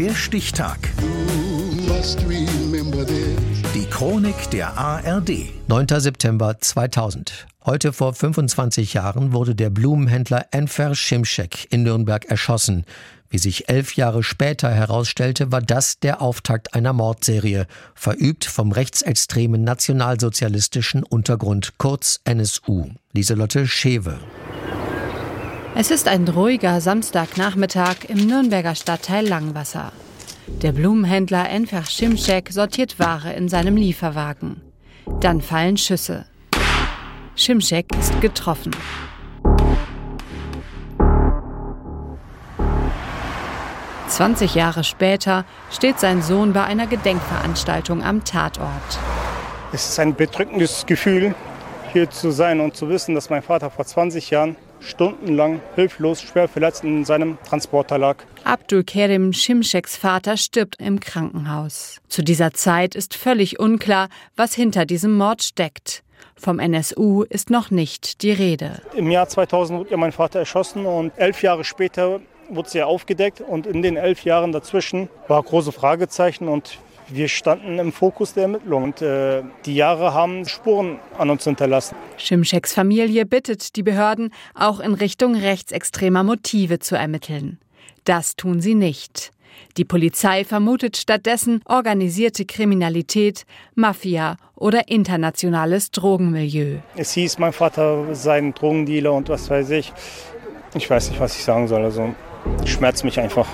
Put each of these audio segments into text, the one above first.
Der Stichtag. Die Chronik der ARD. 9. September 2000. Heute vor 25 Jahren wurde der Blumenhändler Enver Şimşek in Nürnberg erschossen. Wie sich 11 Jahre später herausstellte, war das der Auftakt einer Mordserie, verübt vom rechtsextremen nationalsozialistischen Untergrund, kurz NSU. Lieselotte Schewe. Es ist ein ruhiger Samstagnachmittag im Nürnberger Stadtteil Langwasser. Der Blumenhändler Enver Şimşek sortiert Ware in seinem Lieferwagen. Dann fallen Schüsse. Şimşek ist getroffen. ...20 Jahre später steht sein Sohn bei einer Gedenkveranstaltung am Tatort. Es ist ein bedrückendes Gefühl, hier zu sein und zu wissen, dass mein Vater vor 20 Jahren stundenlang hilflos, schwer verletzt in seinem Transporter lag. Abdülkerim Şimşeks Vater stirbt im Krankenhaus. Zu dieser Zeit ist völlig unklar, was hinter diesem Mord steckt. Vom NSU ist noch nicht die Rede. Im Jahr 2000 wurde mein Vater erschossen und 11 Jahre später wurde sie aufgedeckt. Und in den 11 Jahren dazwischen war große Fragezeichen und wir standen im Fokus der Ermittlungen. Und die Jahre haben Spuren an uns hinterlassen. Şimşeks Familie bittet die Behörden, auch in Richtung rechtsextremer Motive zu ermitteln. Das tun sie nicht. Die Polizei vermutet stattdessen organisierte Kriminalität, Mafia oder internationales Drogenmilieu. Es hieß, mein Vater sei ein Drogendealer und was weiß ich. Ich weiß nicht, was ich sagen soll. Also schmerzt mich einfach.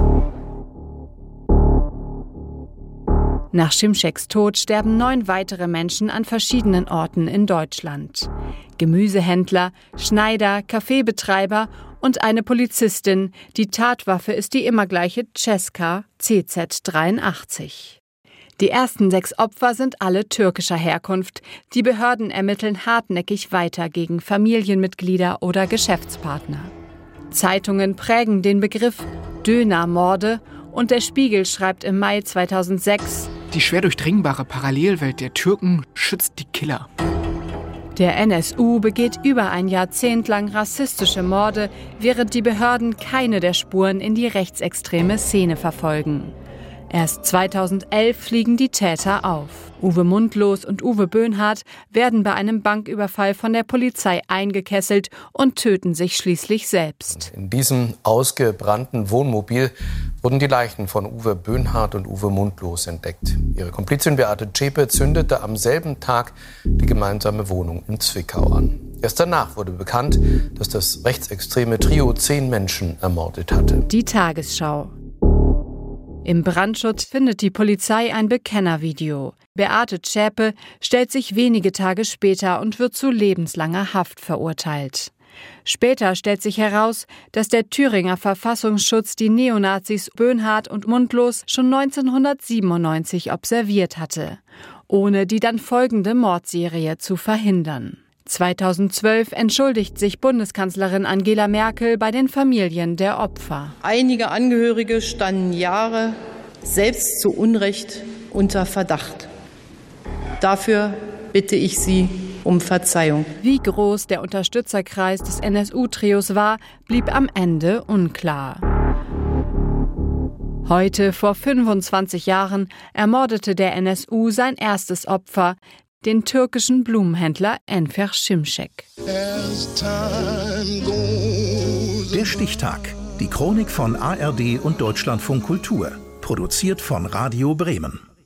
Nach Şimşeks Tod sterben 9 weitere Menschen an verschiedenen Orten in Deutschland. Gemüsehändler, Schneider, Kaffeebetreiber und eine Polizistin. Die Tatwaffe ist die immer gleiche Cesca CZ-83. Die ersten 6 Opfer sind alle türkischer Herkunft. Die Behörden ermitteln hartnäckig weiter gegen Familienmitglieder oder Geschäftspartner. Zeitungen prägen den Begriff Dönermorde und der Spiegel schreibt im Mai 2006: Die schwer durchdringbare Parallelwelt der Türken schützt die Killer. Der NSU begeht über ein Jahrzehnt lang rassistische Morde, während die Behörden keine der Spuren in die rechtsextreme Szene verfolgen. Erst 2011 fliegen die Täter auf. Uwe Mundlos und Uwe Böhnhardt werden bei einem Banküberfall von der Polizei eingekesselt und töten sich schließlich selbst. In diesem ausgebrannten Wohnmobil wurden die Leichen von Uwe Böhnhardt und Uwe Mundlos entdeckt. Ihre Komplizin Beate Zschäpe zündete am selben Tag die gemeinsame Wohnung in Zwickau an. Erst danach wurde bekannt, dass das rechtsextreme Trio 10 Menschen ermordet hatte. Die Tagesschau. Im Brandschutz findet die Polizei ein Bekennervideo. Beate Zschäpe stellt sich wenige Tage später und wird zu lebenslanger Haft verurteilt. Später stellt sich heraus, dass der Thüringer Verfassungsschutz die Neonazis Böhnhardt und Mundlos schon 1997 observiert hatte, ohne die dann folgende Mordserie zu verhindern. 2012 entschuldigt sich Bundeskanzlerin Angela Merkel bei den Familien der Opfer. Einige Angehörige standen Jahre selbst zu Unrecht unter Verdacht. Dafür bitte ich Sie um Verzeihung. Wie groß der Unterstützerkreis des NSU-Trios war, blieb am Ende unklar. Heute, vor 25 Jahren, ermordete der NSU sein erstes Opfer, den türkischen Blumenhändler Enver Şimşek. Der Stichtag. Die Chronik von ARD und Deutschlandfunk Kultur. Produziert von Radio Bremen.